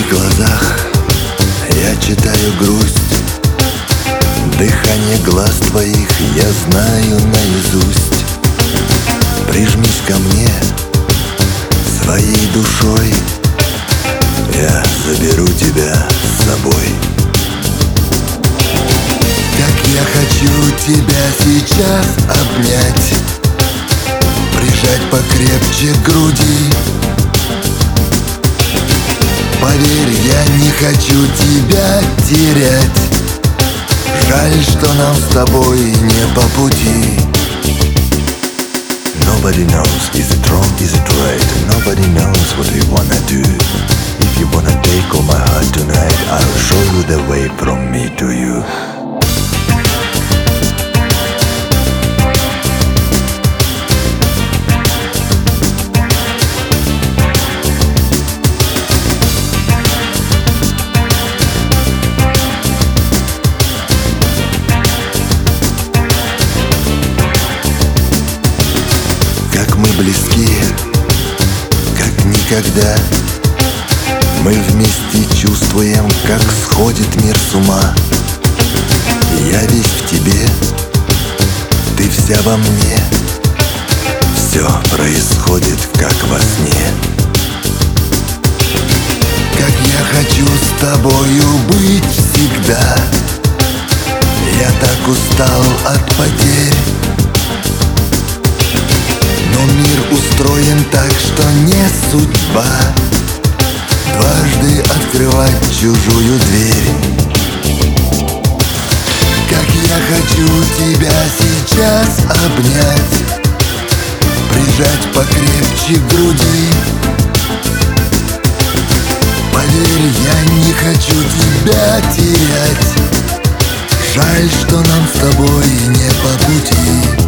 глазах я читаю грусть. Дыхание глаз твоих я знаю наизусть. Прижмись ко мне своей душой, я заберу тебя с собой. Как я хочу тебя сейчас обнять, прижать покрепче к груди. Поверь, я не хочу тебя терять. Жаль, что нам с тобой не по пути. Nobody knows, is it wrong, is it right? Nobody knows what we wanna do. If you wanna take all my heart tonight, I'll show you the way from me to you. Мы близки, как никогда. Мы вместе чувствуем, как сходит мир с ума. Я весь в тебе, ты вся во мне. Все происходит, как во сне. Как я хочу с тобою быть всегда. Я так устал от потерь. Но мир устроен так, что не судьба дважды открывать чужую дверь. Как я хочу тебя сейчас обнять, прижать покрепче к груди. Поверь, я не хочу тебя терять. Жаль, что нам с тобой не по пути.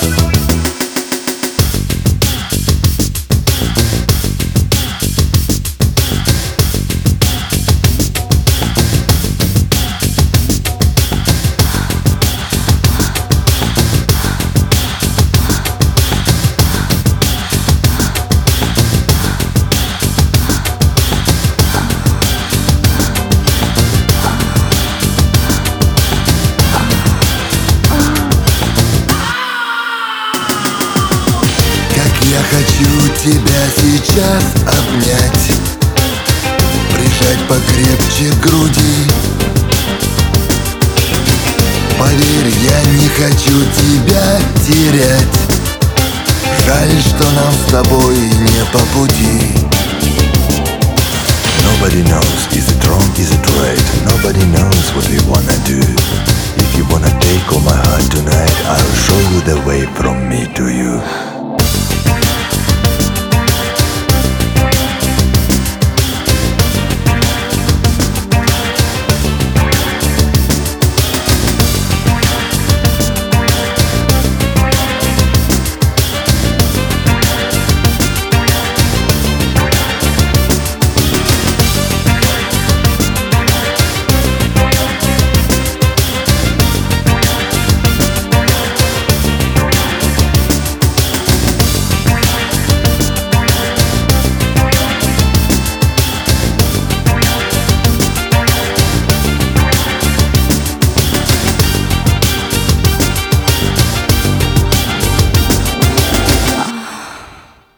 Я хочу тебя сейчас обнять, прижать покрепче к груди. Поверь, я не хочу тебя терять. Жаль, что нам с тобой не по пути. Nobody knows, is it wrong, is it right? Nobody knows what we wanna do. If you wanna take all my heart tonight, I'll show you the way from me to you.